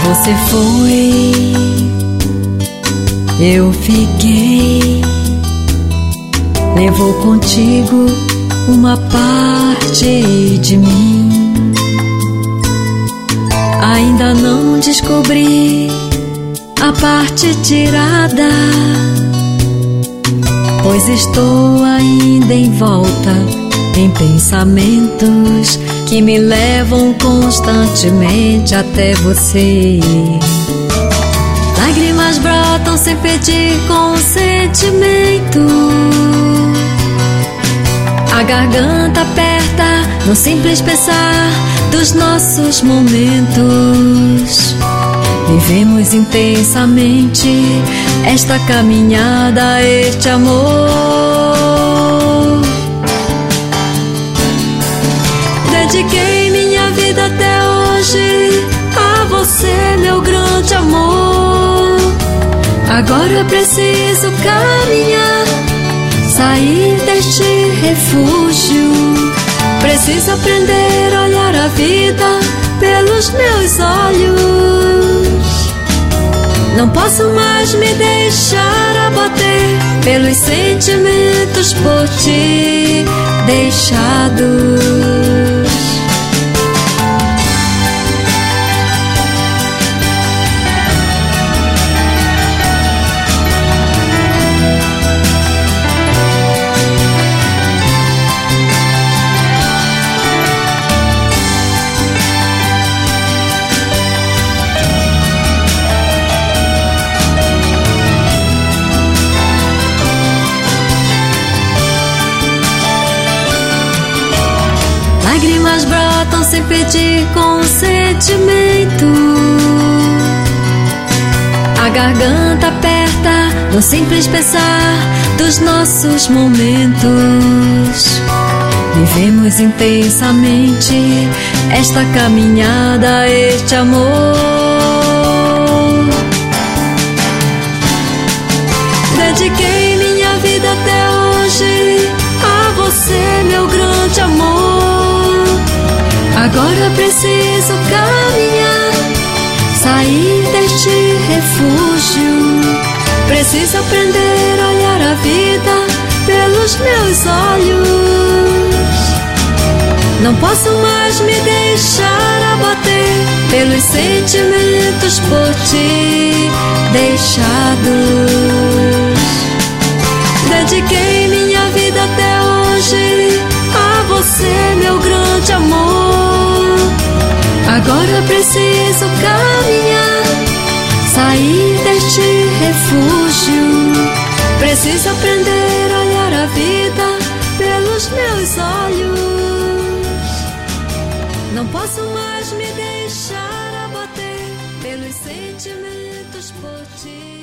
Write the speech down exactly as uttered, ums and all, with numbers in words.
Você foi, eu fiquei. Levou contigo uma parte de mim. Ainda não descobri a parte tirada, pois estou ainda em volta em pensamentos que me levam constantemente até você. Lágrimas brotam sem pedir consentimento. A garganta aperta no simples pensar dos nossos momentos. Vivemos intensamente esta caminhada, este amor. Dediquei minha vida até hoje a você, meu grande amor. Agora preciso caminhar, sair deste refúgio. Preciso aprender a olhar a vida pelos meus olhos. Não posso mais me deixar abater pelos sentimentos por ti deixados. Lágrimas brotam sem pedir consentimento. A garganta aperta no simples pensar dos nossos momentos. Vivemos intensamente esta caminhada, este amor. Dediquei minha vida até hoje a você, meu grande amor. Agora preciso caminhar, sair deste refúgio. Preciso aprender a olhar a vida pelos meus olhos. Não posso mais me deixar abater pelos sentimentos por ti deixados. Dediquei minha vida até hoje a você, meu grande amor. Agora preciso caminhar, sair deste refúgio. Preciso aprender a olhar a vida pelos meus olhos. Não posso mais me deixar abater pelos sentimentos por ti.